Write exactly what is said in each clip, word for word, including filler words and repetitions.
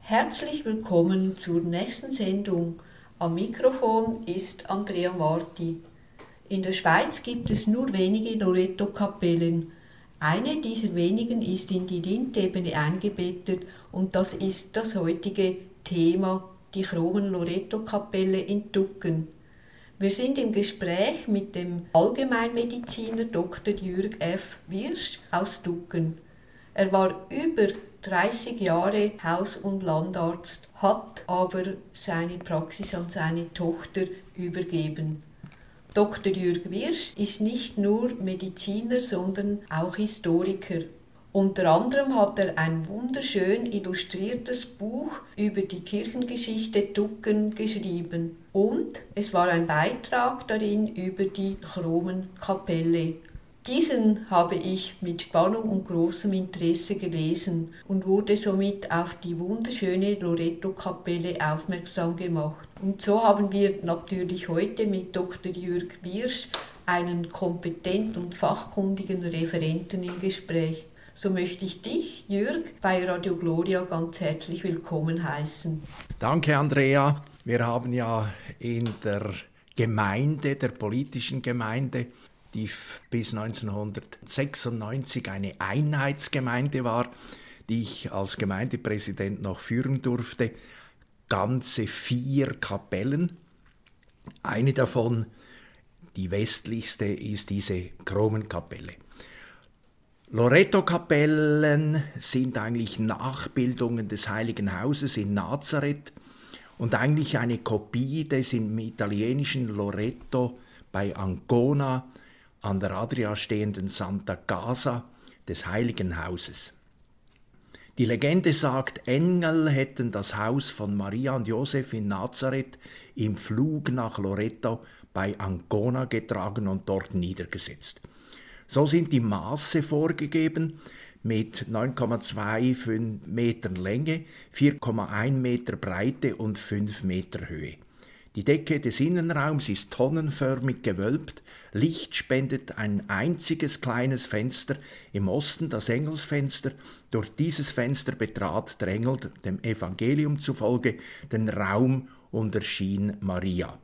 Herzlich willkommen zur nächsten Sendung. Am Mikrofon ist Andrea Marti. In der Schweiz gibt es nur wenige Loreto-Kapellen. Eine dieser wenigen ist in die Lindebene eingebettet und das ist das heutige Thema, die Chromen Loreto-Kapelle in Tucken. Wir sind im Gespräch mit dem Allgemeinmediziner Doktor Jürg F. Wiersch aus Tucken. Er war über dreißig Jahre Haus- und Landarzt, hat aber seine Praxis an seine Tochter übergeben. Doktor Jürg Wiersch ist nicht nur Mediziner, sondern auch Historiker. Unter anderem hat er ein wunderschön illustriertes Buch über die Kirchengeschichte Tucken geschrieben. Und es war ein Beitrag darin über die Chromenkapelle. Diesen habe ich mit Spannung und großem Interesse gelesen und wurde somit auf die wunderschöne Loreto-Kapelle aufmerksam gemacht. Und so haben wir natürlich heute mit Doktor Jürg Wiersch einen kompetenten und fachkundigen Referenten im Gespräch. So möchte ich dich, Jürg, bei Radio Gloria ganz herzlich willkommen heißen. Danke, Andrea. Wir haben ja in der Gemeinde, der politischen Gemeinde, die bis neunzehnhundertsechsundneunzig eine Einheitsgemeinde war, die ich als Gemeindepräsident noch führen durfte, ganze vier Kapellen. Eine davon, die westlichste, ist diese Chromenkapelle. Loreto-Kapellen sind eigentlich Nachbildungen des Heiligen Hauses in Nazareth und eigentlich eine Kopie des im italienischen Loreto bei Ancona an der Adria stehenden Santa Casa des Heiligen Hauses. Die Legende sagt, Engel hätten das Haus von Maria und Josef in Nazareth im Flug nach Loreto bei Ancona getragen und dort niedergesetzt. So sind die Maße vorgegeben mit neun Komma fünfundzwanzig Metern Länge, vier Komma eins Meter Breite und fünf Meter Höhe. Die Decke des Innenraums ist tonnenförmig gewölbt, Licht spendet ein einziges kleines Fenster, im Osten das Engelsfenster. Durch dieses Fenster betrat der Engel, dem Evangelium zufolge, den Raum und erschien Maria.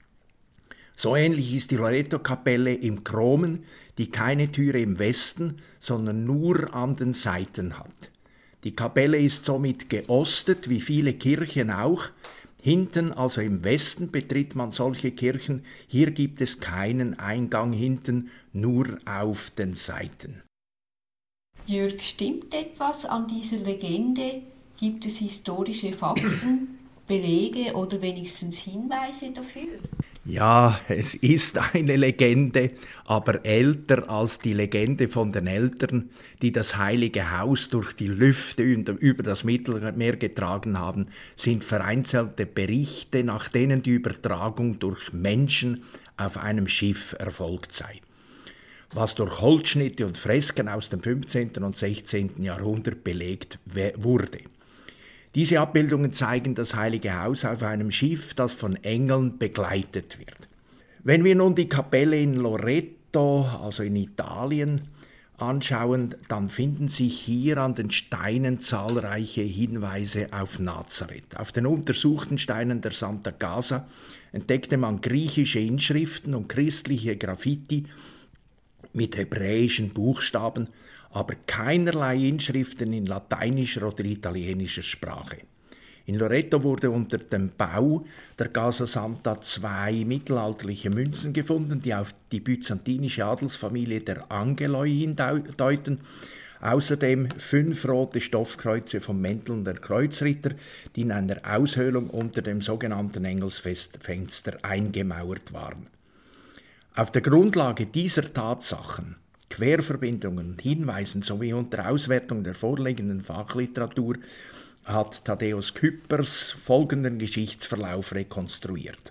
So ähnlich ist die Loreto-Kapelle im Chromen, die keine Türe im Westen, sondern nur an den Seiten hat. Die Kapelle ist somit geostet, wie viele Kirchen auch. Hinten, also im Westen, betritt man solche Kirchen. Hier gibt es keinen Eingang hinten, nur auf den Seiten. Jürg, stimmt etwas an dieser Legende? Gibt es historische Fakten, Belege oder wenigstens Hinweise dafür? Ja, es ist eine Legende, aber älter als die Legende von den Eltern, die das Heilige Haus durch die Lüfte über das Mittelmeer getragen haben, sind vereinzelte Berichte, nach denen die Übertragung durch Menschen auf einem Schiff erfolgt sei, was durch Holzschnitte und Fresken aus dem fünfzehnten und sechzehnten Jahrhundert belegt wurde. Diese Abbildungen zeigen das Heilige Haus auf einem Schiff, das von Engeln begleitet wird. Wenn wir nun die Kapelle in Loreto, also in Italien, anschauen, dann finden sich hier an den Steinen zahlreiche Hinweise auf Nazareth. Auf den untersuchten Steinen der Santa Casa entdeckte man griechische Inschriften und christliche Graffiti mit hebräischen Buchstaben, aber keinerlei Inschriften in lateinischer oder italienischer Sprache. In Loreto wurde unter dem Bau der Casa Santa zwei mittelalterliche Münzen gefunden, die auf die byzantinische Adelsfamilie der Angeloi hindeuten. Außerdem fünf rote Stoffkreuze vom Mänteln der Kreuzritter, die in einer Aushöhlung unter dem sogenannten Engelsfenster eingemauert waren. Auf der Grundlage dieser Tatsachen, Querverbindungen und Hinweisen sowie unter Auswertung der vorliegenden Fachliteratur hat Thaddäus Küppers folgenden Geschichtsverlauf rekonstruiert.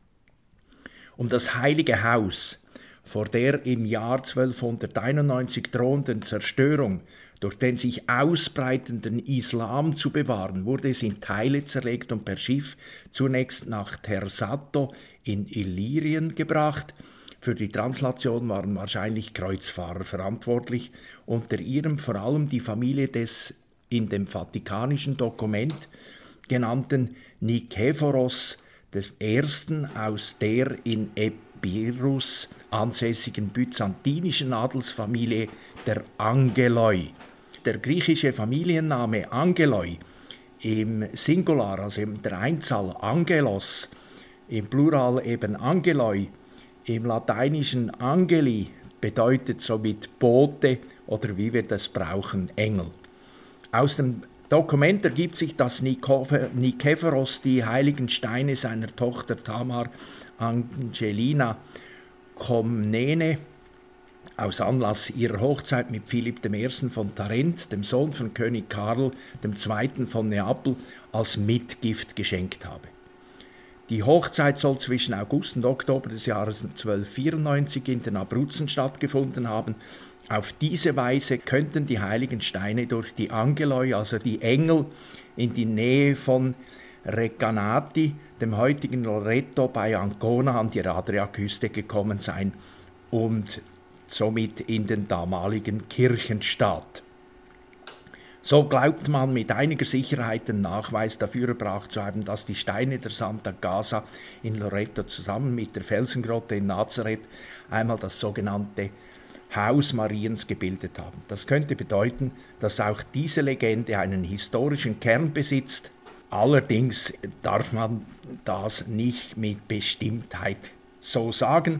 Um das Heilige Haus vor der im Jahr zwölfhunderteinundneunzig drohenden Zerstörung durch den sich ausbreitenden Islam zu bewahren, wurde es in Teile zerlegt und per Schiff zunächst nach Tersato in Illyrien gebracht. Für die Translation waren wahrscheinlich Kreuzfahrer verantwortlich, unter ihrem vor allem die Familie des in dem vatikanischen Dokument genannten Nikephoros der Ersten aus der in Epirus ansässigen byzantinischen Adelsfamilie der Angeloi. Der griechische Familienname Angeloi, im Singular, also in der Einzahl Angelos, im Plural eben Angeloi, im Lateinischen Angeli, bedeutet somit Bote oder wie wir das brauchen, Engel. Aus dem Dokument ergibt sich, dass Nikephoros die heiligen Steine seiner Tochter Tamar Angelina Komnene aus Anlass ihrer Hochzeit mit Philipp der Erste von Tarent, dem Sohn von König Karl der Zweite von Neapel, als Mitgift geschenkt habe. Die Hochzeit soll zwischen August und Oktober des Jahres zwölfhundertvierundneunzig in den Abruzzen stattgefunden haben. Auf diese Weise könnten die heiligen Steine durch die Angeloi, also die Engel, in die Nähe von Recanati, dem heutigen Loreto bei Ancona an die Adriaküste gekommen sein und somit in den damaligen Kirchenstaat. So glaubt man mit einiger Sicherheit den Nachweis dafür erbracht zu haben, dass die Steine der Santa Casa in Loreto zusammen mit der Felsengrotte in Nazareth einmal das sogenannte Haus Mariens gebildet haben. Das könnte bedeuten, dass auch diese Legende einen historischen Kern besitzt. Allerdings darf man das nicht mit Bestimmtheit so sagen,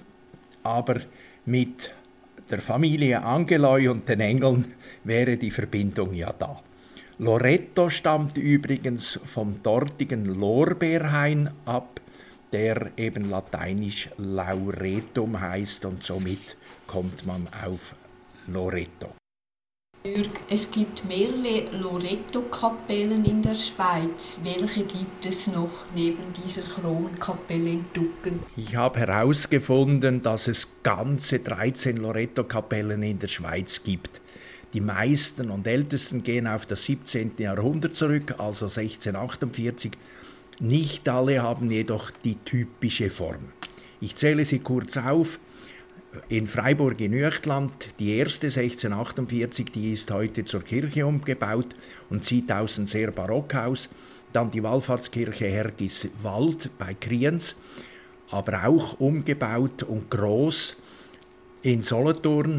aber mit der Familie Angeloi und den Engeln wäre die Verbindung ja da. Loreto stammt übrigens vom dortigen Lorbeerhain ab, der eben lateinisch Lauretum heißt und somit kommt man auf Loreto. Jürg, es gibt mehrere Loreto-Kapellen in der Schweiz. Welche gibt es noch neben dieser Kronenkapelle in Tucken? Ich habe herausgefunden, dass es ganze dreizehn Loreto-Kapellen in der Schweiz gibt. Die meisten und ältesten gehen auf das siebzehnten Jahrhundert zurück, also sechzehnhundertachtundvierzig. Nicht alle haben jedoch die typische Form. Ich zähle sie kurz auf. In Freiburg in Uechtland, die erste sechzehnhundertachtundvierzig, die ist heute zur Kirche umgebaut und sieht außen sehr barock aus. Dann die Wallfahrtskirche Hergiswald bei Kriens, aber auch umgebaut und groß. In Solothurn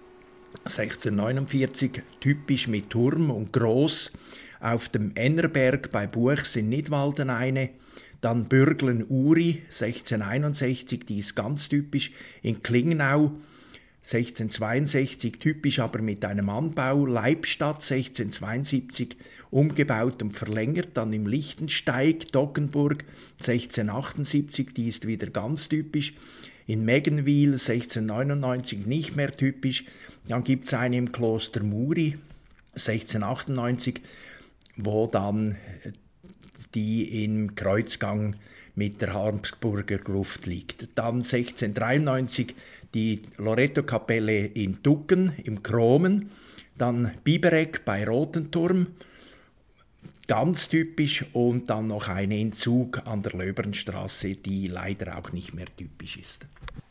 sechzehnhundertneunundvierzig, typisch mit Turm und groß. Auf dem Ennerberg bei Buchs in Nidwalden eine. Dann Bürglen-Uri, sechzehnhunderteinundsechzig, die ist ganz typisch. In Klingnau, sechzehnhundertzweiundsechzig, typisch aber mit einem Anbau. Leibstadt, sechzehnhundertzweiundsiebzig, umgebaut und verlängert. Dann im Lichtensteig, Doggenburg, sechzehnhundertachtundsiebzig, die ist wieder ganz typisch. In Meggenwil, sechzehnhundertneunundneunzig, nicht mehr typisch. Dann gibt es eine im Kloster Muri, sechzehnhundertachtundneunzig, wo dann die im Kreuzgang mit der Habsburger Gruft liegt. Dann sechzehnhundertdreiundneunzig die Loreto-Kapelle in Tucken im Kromen, dann Bibereg bei Rotenturm, ganz typisch, und dann noch eine in Zug an der Löbernstraße, die leider auch nicht mehr typisch ist.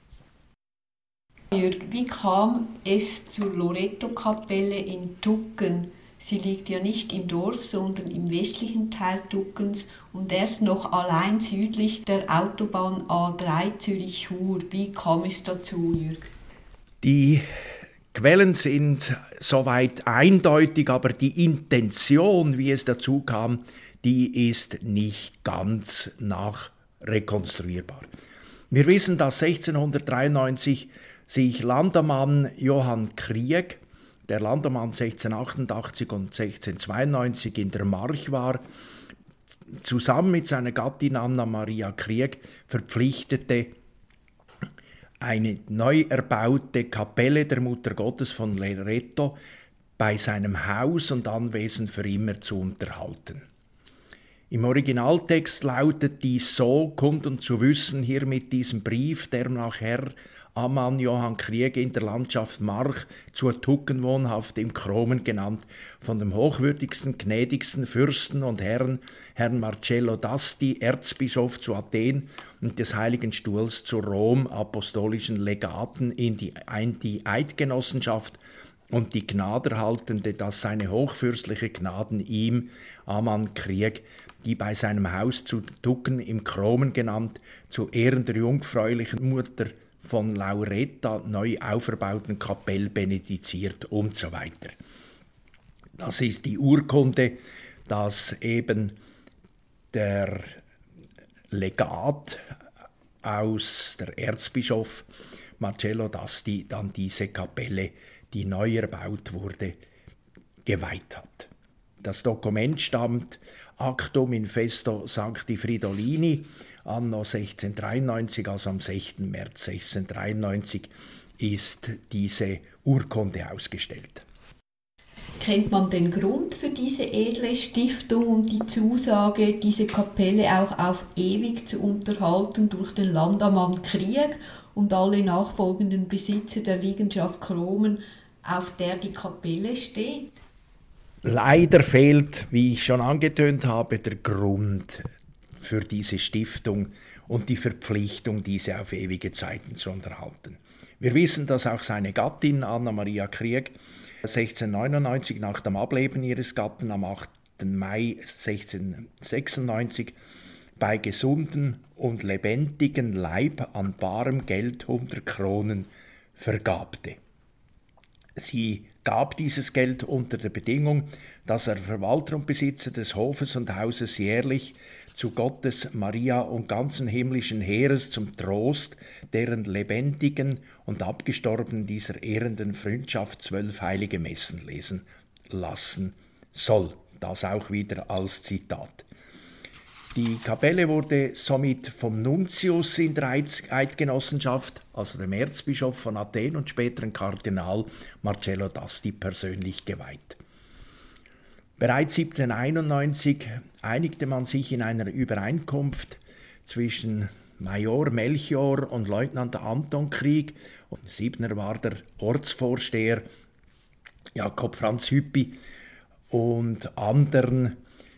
Jürg, wie kam es zur Loreto-Kapelle in Tucken? Sie liegt ja nicht im Dorf, sondern im westlichen Teil Tuckens und erst noch allein südlich der Autobahn A drei Zürich-Chur. Wie kam es dazu, Jürg? Die Quellen sind soweit eindeutig, aber die Intention, wie es dazu kam, die ist nicht ganz nachrekonstruierbar. Wir wissen, dass sechzehnhundertdreiundneunzig sich Landammann Johann Krieg, der Landammann sechzehnhundertachtundachtzig und sechzehnhundertzweiundneunzig in der March war, zusammen mit seiner Gattin Anna Maria Krieg verpflichtete, eine neu erbaute Kapelle der Mutter Gottes von Loreto bei seinem Haus und Anwesen für immer zu unterhalten. Im Originaltext lautet dies so: Kunden zu wissen, hier mit diesem Brief, der nach Herr Ammann Johann Krieg in der Landschaft March zur Tucken wohnhaft im Kromen genannt, von dem hochwürdigsten, gnädigsten Fürsten und Herrn, Herrn Marcello d'Asti, Erzbischof zu Athen und des Heiligen Stuhls zu Rom, apostolischen Legaten in die, in die Eidgenossenschaft und die Gnaderhaltende, dass seine hochfürstliche Gnaden ihm, Amann Krieg, die bei seinem Haus zu Tucken im Kromen genannt, zu Ehren der jungfräulichen Mutter von Lauretta neu auferbauten Kapelle benediziert und so weiter. Das ist die Urkunde, dass eben der Legat aus der Erzbischof Marcello d'Asti dann diese Kapelle, die neu erbaut wurde, geweiht hat. Das Dokument stammt Actum in festo Sancti Fridolini anno sechzehnhundertdreiundneunzig, also am sechsten März sechzehnhundertdreiundneunzig ist diese Urkunde ausgestellt. Kennt man den Grund für diese edle Stiftung und die Zusage, diese Kapelle auch auf ewig zu unterhalten durch den Landammann Krieg und alle nachfolgenden Besitzer der Liegenschaft Kromen, auf der die Kapelle steht? Leider fehlt, wie ich schon angetönt habe, der Grund für diese Stiftung und die Verpflichtung, diese auf ewige Zeiten zu unterhalten. Wir wissen, dass auch seine Gattin Anna Maria Krieg sechzehnhundertneunundneunzig nach dem Ableben ihres Gatten am achten Mai sechzehnhundertsechsundneunzig bei gesundem und lebendigem Leib an barem Geld hundert Kronen vergabte. Sie gab dieses Geld unter der Bedingung, dass er Verwalter und Besitzer des Hofes und Hauses jährlich zu Gottes, Maria und ganzen himmlischen Heeres zum Trost deren lebendigen und abgestorbenen dieser ehrenden Freundschaft zwölf heilige Messen lesen lassen soll. Das auch wieder als Zitat. Die Kapelle wurde somit vom Nuntius in der Eidgenossenschaft, also dem Erzbischof von Athen und späteren Kardinal Marcello d'Asti, persönlich geweiht. Bereits siebzehnhunderteinundneunzig einigte man sich in einer Übereinkunft zwischen Major Melchior und Leutnant Anton Krieg, und Siebner war der Ortsvorsteher Jakob Franz Hüppi, und anderen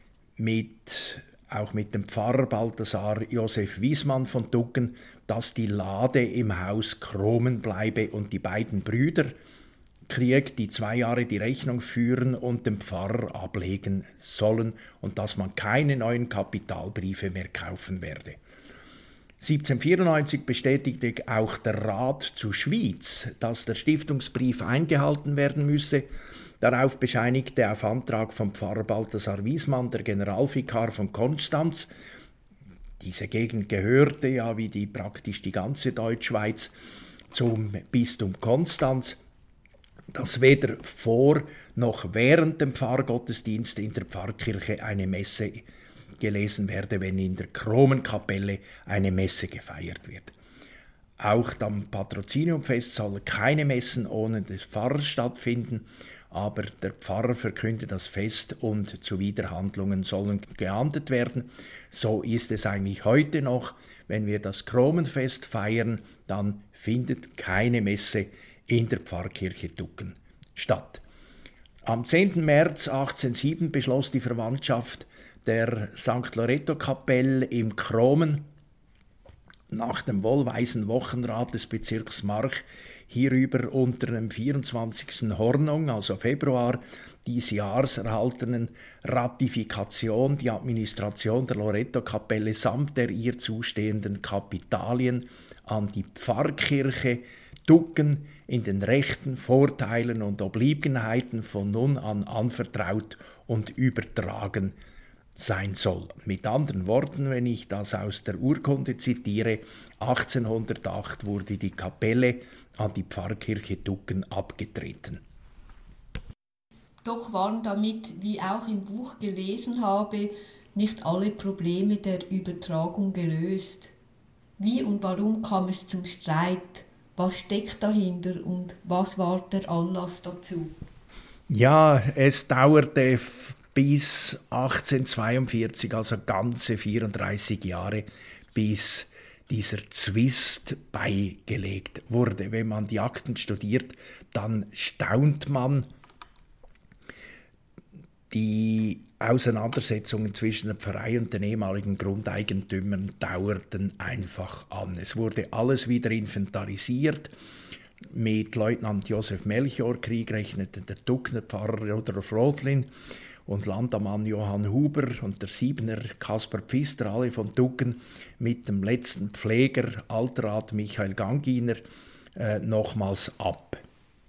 mit auch mit dem Pfarrer Balthasar Josef Wiesmann von Tucken, dass die Lade im Haus Kromen bleibe und die beiden Brüder Krieg, die zwei Jahre die Rechnung führen und dem Pfarrer ablegen sollen und dass man keine neuen Kapitalbriefe mehr kaufen werde. siebzehnhundertvierundneunzig bestätigte auch der Rat zu Schwyz, dass der Stiftungsbrief eingehalten werden müsse. Darauf bescheinigte auf Antrag von Pfarrer Balthasar Wiesmann der Generalvikar von Konstanz, diese Gegend gehörte ja wie die praktisch die ganze Deutschschweiz zum Bistum Konstanz, dass weder vor noch während dem Pfarrgottesdienst in der Pfarrkirche eine Messe gelesen werde, wenn in der Kromenkapelle eine Messe gefeiert wird. Auch am Patroziniumfest sollen keine Messen ohne des Pfarrers stattfinden, aber der Pfarrer verkündet das Fest und Zuwiderhandlungen sollen geahndet werden. So ist es eigentlich heute noch. Wenn wir das Kromenfest feiern, dann findet keine Messe in der Pfarrkirche Tucken statt. Am zehnten März achtzehnhundertsieben beschloss die Verwandtschaft der Sankt Loretto-Kapelle im Kromen nach dem wohlweisen Wochenrat des Bezirks March hierüber unter dem vierundzwanzigsten Hornung, also Februar dies Jahres erhaltenen Ratifikation die Administration der Loretto-Kapelle samt der ihr zustehenden Kapitalien an die Pfarrkirche Tucken in den Rechten, Vorteilen und Obliegenheiten von nun an anvertraut und übertragen sein soll. Mit anderen Worten, wenn ich das aus der Urkunde zitiere, achtzehnhundertacht wurde die Kapelle an die Pfarrkirche Tucken abgetreten. Doch waren damit, wie auch im Buch gelesen habe, nicht alle Probleme der Übertragung gelöst. Wie und warum kam es zum Streit? Was steckt dahinter und was war der Anlass dazu? Ja, es dauerte bis achtzehnhundertzweiundvierzig, also ganze vierunddreißig Jahre, bis dieser Zwist beigelegt wurde. Wenn man die Akten studiert, dann staunt man. Die Auseinandersetzungen zwischen der Pfarrei und den ehemaligen Grundeigentümern dauerten einfach an. Es wurde alles wieder inventarisiert. Mit Leutnant Josef Melchior Krieg rechnete der Duckner Pfarrer Rudolf Rothlin und Landammann Johann Huber und der Siebener Kaspar Pfister, alle von Ducken, mit dem letzten Pfleger Alterrat Michael Ganginer äh, nochmals ab.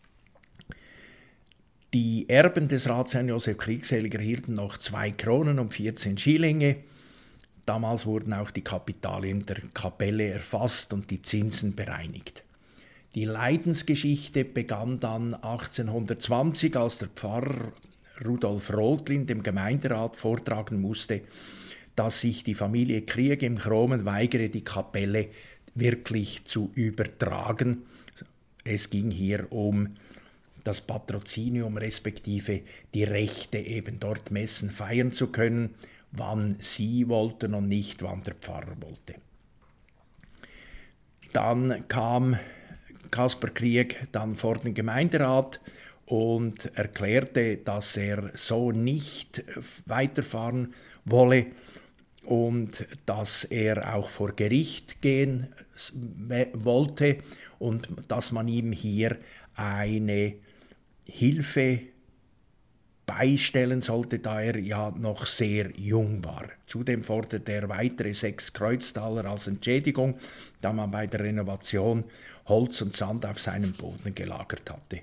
Die Erben des Ratsherrn Josef Kriegselig erhielten noch zwei Kronen und vierzehn Schillinge. Damals wurden auch die Kapitalien der Kapelle erfasst und die Zinsen bereinigt. Die Leidensgeschichte begann dann achtzehnhundertzwanzig, als der Pfarrer Rudolf Rothlin dem Gemeinderat vortragen musste, dass sich die Familie Krieg im Chromen weigere, die Kapelle wirklich zu übertragen. Es ging hier um das Patrozinium respektive die Rechte, eben dort Messen feiern zu können, wann sie wollten und nicht, wann der Pfarrer wollte. Dann kam Kaspar Krieg dann vor den Gemeinderat und erklärte, dass er so nicht weiterfahren wolle und dass er auch vor Gericht gehen wollte und dass man ihm hier eine Hilfe beistellen sollte, da er ja noch sehr jung war. Zudem forderte er weitere sechs Kreuztaler als Entschädigung, da man bei der Renovation Holz und Sand auf seinem Boden gelagert hatte.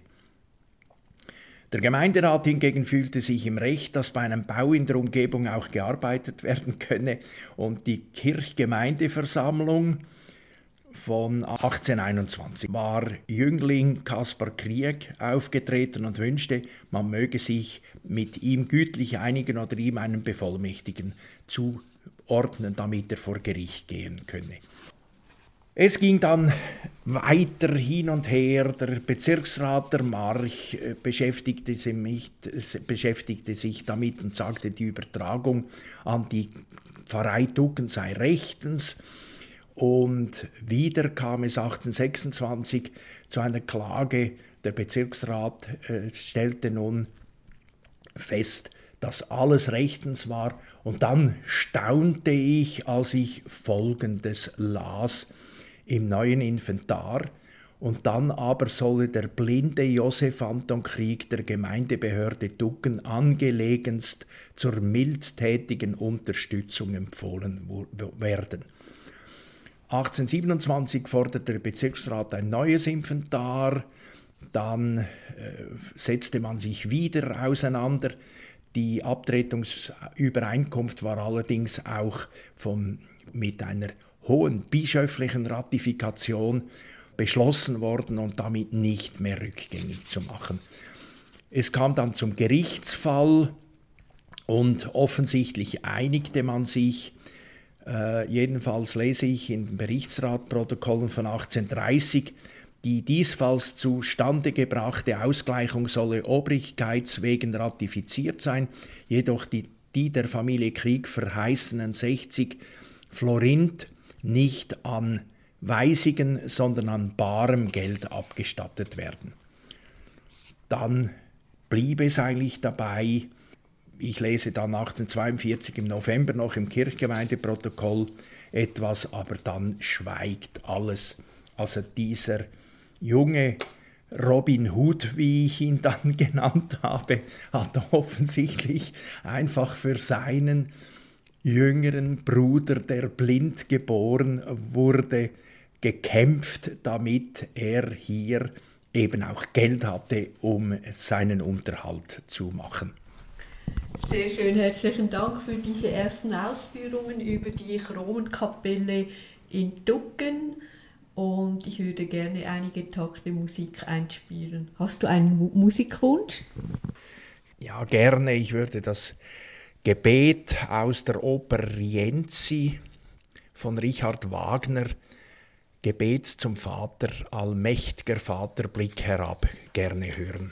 Der Gemeinderat hingegen fühlte sich im Recht, dass bei einem Bau in der Umgebung auch gearbeitet werden könne, und die Kirchgemeindeversammlung von achtzehnhunderteinundzwanzig war Jüngling Kaspar Krieg aufgetreten und wünschte, man möge sich mit ihm gütlich einigen oder ihm einen Bevollmächtigen zuordnen, damit er vor Gericht gehen könne. Es ging dann weiter hin und her. Der Bezirksrat der March beschäftigte sich, beschäftigte sich damit und sagte, die Übertragung an die Pfarrei Ducken sei rechtens. Und wieder kam es achtzehnhundertsechsundzwanzig zu einer Klage. Der Bezirksrat äh, stellte nun fest, dass alles rechtens war. Und dann staunte ich, als ich Folgendes las im neuen Inventar: und dann aber solle der blinde Josef Anton Krieg der Gemeindebehörde Ducken angelegenst zur mildtätigen Unterstützung empfohlen werden. achtzehnhundertsiebenundzwanzig forderte der Bezirksrat ein neues Inventar, dann äh, setzte man sich wieder auseinander. Die Abtretungsübereinkunft war allerdings auch vom, mit einer hohen bischöflichen Ratifikation beschlossen worden und damit nicht mehr rückgängig zu machen. Es kam dann zum Gerichtsfall und offensichtlich einigte man sich. Äh, jedenfalls lese ich in den Berichtsratprotokollen von achtzehnhundertdreißig, die diesfalls zustande gebrachte Ausgleichung solle obrigkeitswegen ratifiziert sein, jedoch die, die der Familie Krieg verheißenen sechzig Florint nicht an Weisigen, sondern an barem Geld abgestattet werden. Dann blieb es eigentlich dabei. Ich lese dann achtzehnhundertzweiundvierzig im November noch im Kirchgemeindeprotokoll etwas, aber dann schweigt alles. Also dieser junge Robin Hood, wie ich ihn dann genannt habe, hat offensichtlich einfach für seinen jüngeren Bruder, der blind geboren wurde, gekämpft, damit er hier eben auch Geld hatte, um seinen Unterhalt zu machen. Sehr schön, herzlichen Dank für diese ersten Ausführungen über die Chromenkapelle in Ducken, und ich würde gerne einige Takte Musik einspielen. Hast du einen Mu- Musikwunsch? Ja, gerne. Ich würde das Gebet aus der Oper Rienzi von Richard Wagner, Gebet zum Vater, allmächtiger Vater, Blick herab, gerne hören.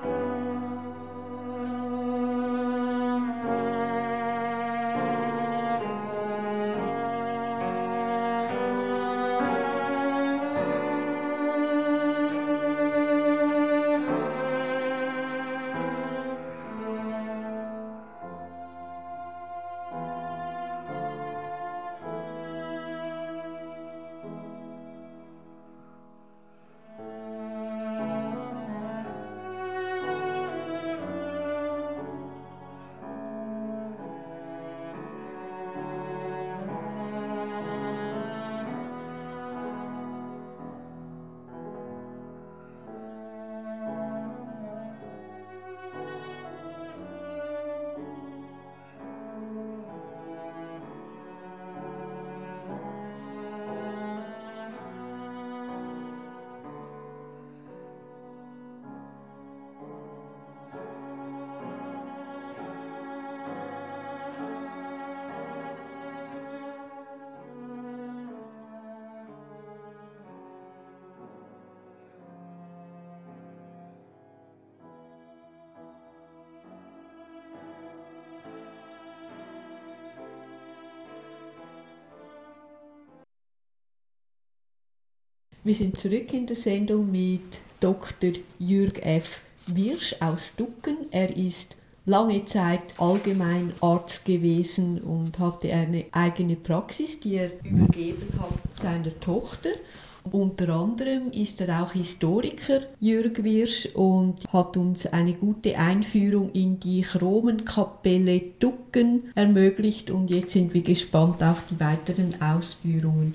Wir sind zurück in der Sendung mit Doktor Jürg F. Wirsch aus Ducken. Er ist lange Zeit Allgemeinarzt gewesen und hatte eine eigene Praxis, die er übergeben hat seiner Tochter. Unter anderem ist er auch Historiker, Jürg Wirsch, und hat uns eine gute Einführung in die Chromenkapelle Ducken ermöglicht. Und jetzt sind wir gespannt auf die weiteren Ausführungen.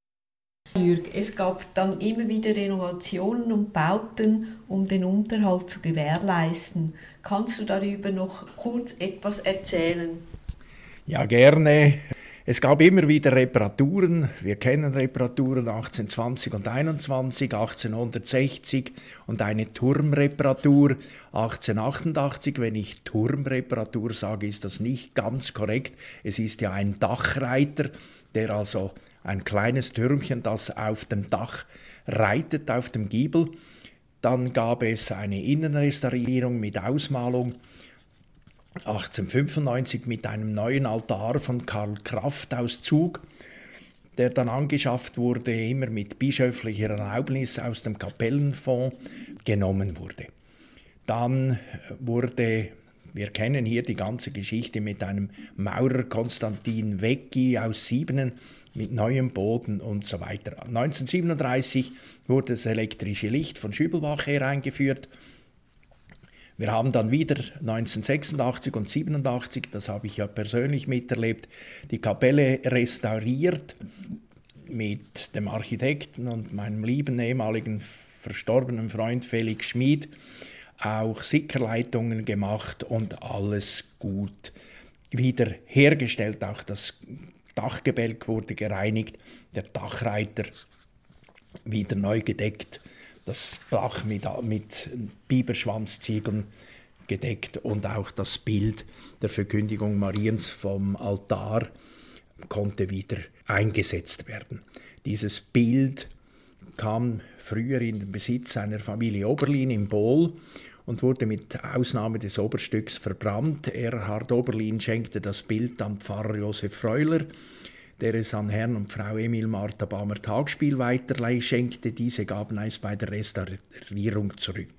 Jürg, es gab dann immer wieder Renovationen und Bauten, um den Unterhalt zu gewährleisten. Kannst du darüber noch kurz etwas erzählen? Ja, gerne. Es gab immer wieder Reparaturen. Wir kennen Reparaturen achtzehnhundertzwanzig und einundzwanzig, achtzehnhundertsechzig und eine Turmreparatur achtzehnhundertachtundachtzig. Wenn ich Turmreparatur sage, ist das nicht ganz korrekt. Es ist ja ein Dachreiter, der also ein kleines Türmchen, das auf dem Dach reitet, auf dem Giebel. Dann gab es eine Innenrestaurierung mit Ausmalung achtzehnhundertfünfundneunzig mit einem neuen Altar von Karl Kraft aus Zug, der dann angeschafft wurde, immer mit bischöflicher Erlaubnis aus dem Kapellenfonds genommen wurde. Dann wurde, wir kennen hier die ganze Geschichte mit einem Maurer Konstantin Vecchi aus Siebenen mit neuem Boden und so weiter. neunzehnhundertsiebenunddreißig wurde das elektrische Licht von Schübelbach her eingeführt. Wir haben dann wieder neunzehnhundertsechsundachtzig und siebenundachtzig, das habe ich ja persönlich miterlebt, die Kapelle restauriert mit dem Architekten und meinem lieben ehemaligen verstorbenen Freund Felix Schmid, auch Sickerleitungen gemacht und alles gut wieder hergestellt. Auch das Dachgebälk wurde gereinigt, der Dachreiter wieder neu gedeckt, das Dach mit, mit Biberschwanzziegeln gedeckt und auch das Bild der Verkündigung Mariens vom Altar konnte wieder eingesetzt werden. Dieses Bild kam früher in den Besitz einer Familie Oberlin in Bohl und wurde mit Ausnahme des Oberstücks verbrannt. Erhard Oberlin schenkte das Bild an Pfarrer Josef Freuler, der es an Herrn und Frau Emil Martha Baumer-Tagspiel weiter schenkte. Diese gaben es bei der Restaurierung zurück.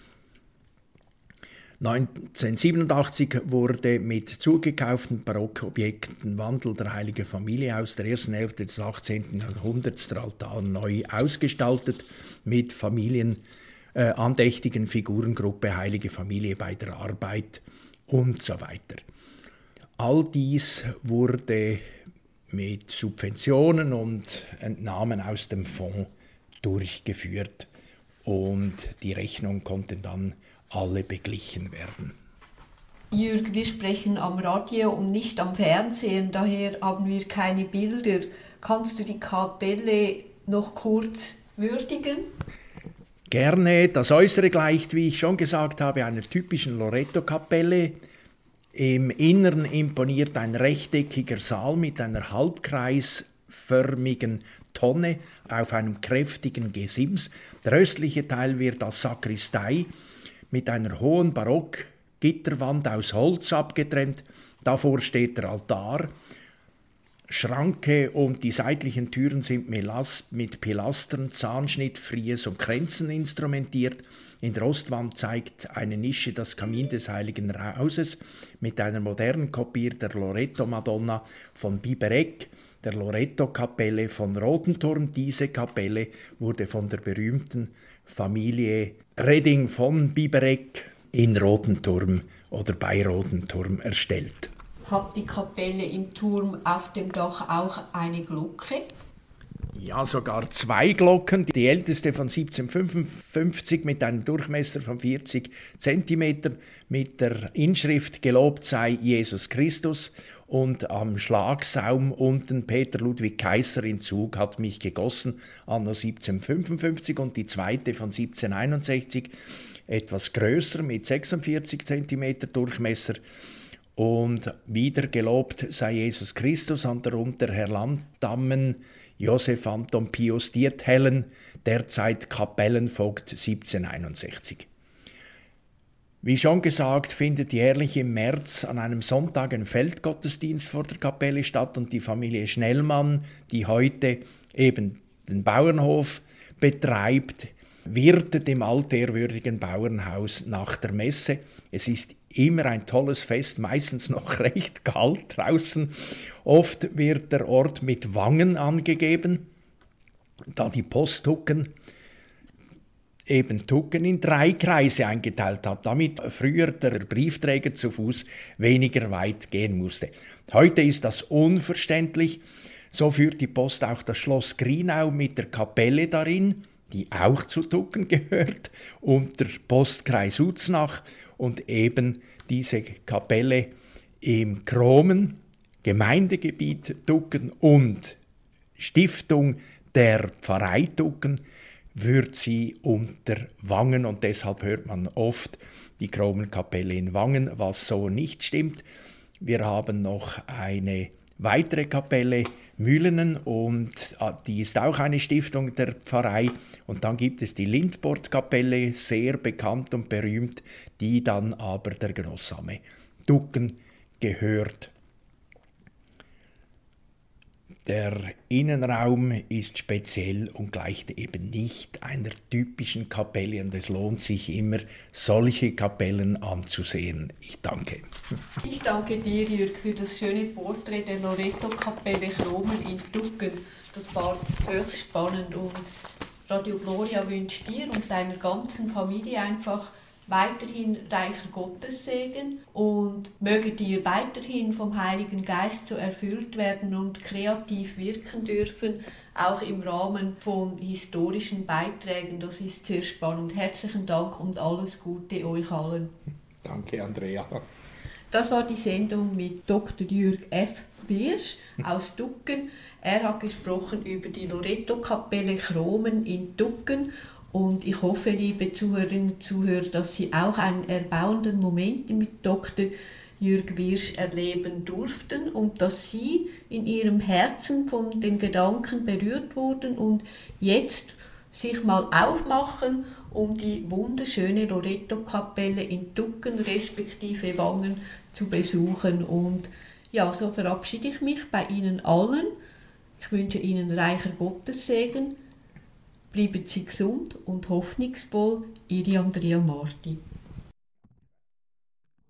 neunzehnhundertsiebenundachtzig wurde mit zugekauften Barockobjekten Wandel der Heiligen Familie aus der ersten Hälfte des achtzehnten Jahrhunderts der Altar neu ausgestaltet mit familienandächtigen Figurengruppe Heilige Familie bei der Arbeit und so weiter. All dies wurde mit Subventionen und Entnahmen aus dem Fonds durchgeführt und die Rechnung konnte dann alle beglichen werden. Jürg, wir sprechen am Radio und nicht am Fernsehen, daher haben wir keine Bilder. Kannst du die Kapelle noch kurz würdigen? Gerne. Das Äußere gleicht, wie ich schon gesagt habe, einer typischen Loreto-Kapelle. Im Innern imponiert ein rechteckiger Saal mit einer halbkreisförmigen Tonne auf einem kräftigen Gesims. Der östliche Teil wird als Sakristei mit einer hohen Barockgitterwand aus Holz abgetrennt. Davor steht der Altar. Schranke und die seitlichen Türen sind mit Pilastern, Zahnschnitt, Fries und Kränzen instrumentiert. In der Ostwand zeigt eine Nische das Kamin des Heiligen Hauses mit einer modernen Kopie der Loreto-Madonna von Biberec, der Loreto-Kapelle von Rodenthurm. Diese Kapelle wurde von der berühmten Familie Reding von Biberec in Rodenthurm oder bei Rodenthurm erstellt. Hat die Kapelle im Turm auf dem Dach auch eine Glocke? Ja, sogar zwei Glocken. Die älteste von siebzehnhundertfünfundfünfzig mit einem Durchmesser von vierzig Zentimeter mit der Inschrift „Gelobt sei Jesus Christus“ und am Schlagsaum unten „Peter Ludwig Kaiser in Zug hat mich gegossen, anno siebzehnhundertfünfundfünfzig“, und die zweite von siebzehnhunderteinundsechzig, etwas größer mit sechsundvierzig Zentimeter Durchmesser. Und wieder „Gelobt sei Jesus Christus“, und darunter Herr Landdammen, Josef Anton Pius Diethellen, derzeit Kapellenvogt siebzehnhunderteinundsechzig. Wie schon gesagt, findet jährlich im März an einem Sonntag ein Feldgottesdienst vor der Kapelle statt, und die Familie Schnellmann, die heute eben den Bauernhof betreibt, wirtet im altehrwürdigen Bauernhaus nach der Messe. Es ist immer ein tolles Fest, meistens noch recht kalt draußen. Oft wird der Ort mit Wangen angegeben, da die Posttucken eben Tucken in drei Kreise eingeteilt hat, damit früher der Briefträger zu Fuß weniger weit gehen musste. Heute ist das unverständlich. So führt die Post auch das Schloss Grinau mit der Kapelle darin, die auch zu Tucken gehört, und der Postkreis Uznach und eben diese Kapelle im Kromen, Gemeindegebiet Tucken und Stiftung der Pfarrei Tucken, wird sie unter Wangen, und deshalb hört man oft die Kromenkapelle in Wangen, was so nicht stimmt. Wir haben noch eine weitere Kapelle, Mühlenen, und die ist auch eine Stiftung der Pfarrei. Und dann gibt es die Lindbort-Kapelle, sehr bekannt und berühmt, die dann aber der Genossamme Tucken gehört. Der Innenraum ist speziell und gleicht eben nicht einer typischen Kapelle, und es lohnt sich immer, solche Kapellen anzusehen. Ich danke. Ich danke dir, Jürg, für das schöne Porträt der Loreto-Kapelle Kromen in Tucken. Das war höchst spannend, und Radio Gloria wünscht dir und deiner ganzen Familie einfach weiterhin reicher Gottessegen, und möge dir weiterhin vom Heiligen Geist so erfüllt werden und kreativ wirken dürfen, auch im Rahmen von historischen Beiträgen. Das ist sehr spannend. Herzlichen Dank und alles Gute euch allen. Danke, Andrea. Das war die Sendung mit Doktor Jürg F. Wiersch aus Tucken. Er hat gesprochen über die Loreto-Kapelle Kromen in Tucken. Und ich hoffe, liebe Zuhörerinnen und Zuhörer, dass Sie auch einen erbauenden Moment mit Doktor Jürg Wiersch erleben durften und dass Sie in Ihrem Herzen von den Gedanken berührt wurden und jetzt sich mal aufmachen, um die wunderschöne Loreto-Kapelle in Tucken respektive Wangen zu besuchen. Und ja, so verabschiede ich mich bei Ihnen allen. Ich wünsche Ihnen reicher Gottessegen. Bleiben Sie gesund und hoffnungsvoll, Ihre Andrea Marti.